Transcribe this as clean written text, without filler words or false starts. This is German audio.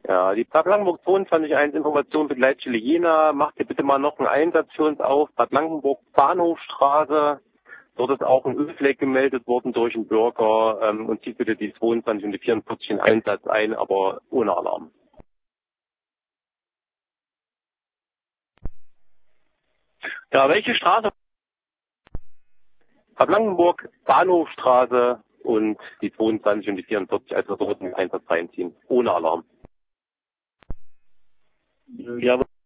Ja, die Bad Langenburg 22.1 Information für Leitstelle Jena. Macht ihr bitte mal noch einen Einsatz für uns auf. Bad Langenburg Bahnhofstraße. Dort ist auch ein Ölfleck gemeldet worden durch einen Bürger und zieht bitte die 22 und die 44 in Einsatz ein, aber ohne Alarm. Ja, welche Straße? Bad Langenburg Bahnhofstraße und die 22 und die 44, also dort in den Einsatz reinziehen, ohne Alarm. Ja.